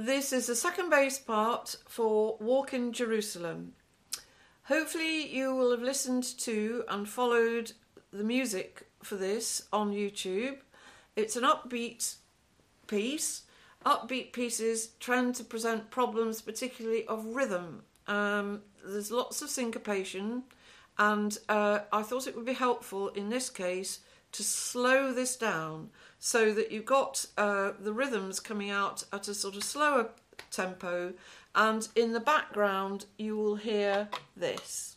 this is the second bass part for Walk in Jerusalem. Hopefully you will have listened to and followed the music for this on YouTube. It's an upbeat piece. Upbeat pieces tend to present problems particularly of rhythm. There's lots of syncopation, and I thought it would be helpful in this case to slow this down so that you've got the rhythms coming out at a sort of slower tempo, and in the background you will hear this.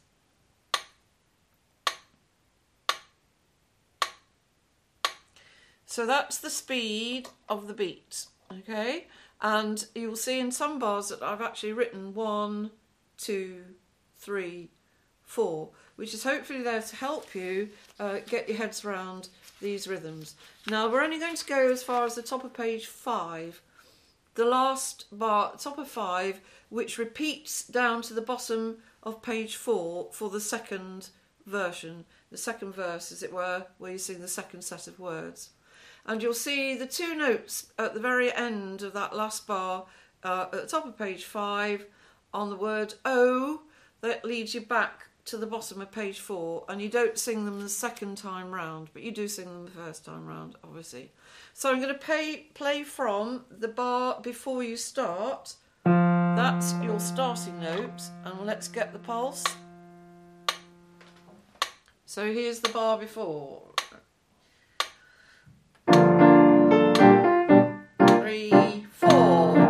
So that's the speed of the beat, okay? And you will see in some bars that I've actually written 1, 2, 3, 4, which is hopefully there to help you get your heads around these rhythms. Now we're only going to go as far as the top of page 5, the last bar, top of 5, which repeats down to the bottom of page 4 for the second version, the second verse, as it were, where you sing the second set of words. And you'll see the 2 notes at the very end of that last bar at the top of page 5 on the word O. That leads you back to the bottom of page 4, and you don't sing them the second time round, but you do sing them the first time round, obviously. So I'm going to play from the bar before you start. That's your starting note, and let's get the pulse. So here's the bar before. 3, 4.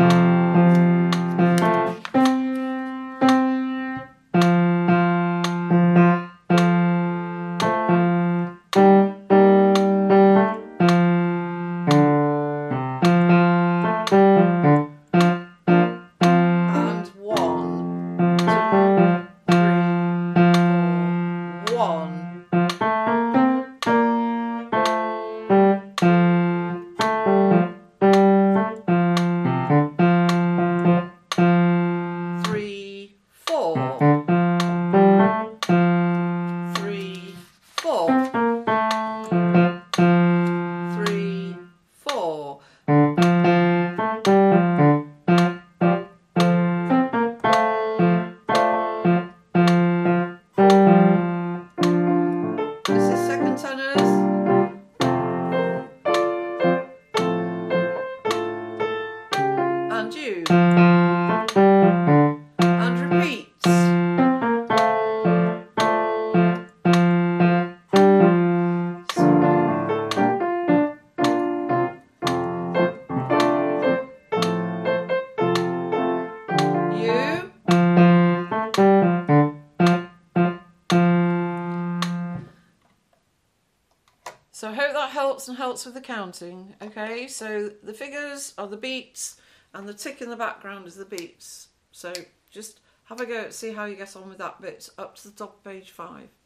So I hope that helps and helps with the counting, okay? So the figures are the beats and the tick in the background is the beats. So just have a go, see how you get on with that bit up to the top of page 5.